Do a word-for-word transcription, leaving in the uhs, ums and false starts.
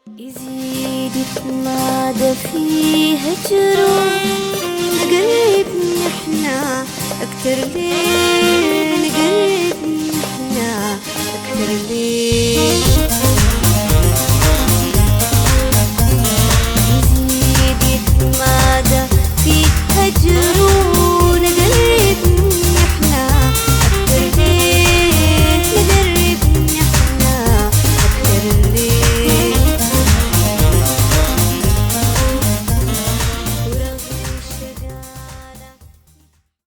يزيد يتمادى في هجره، قريب نحنا أكتر ليه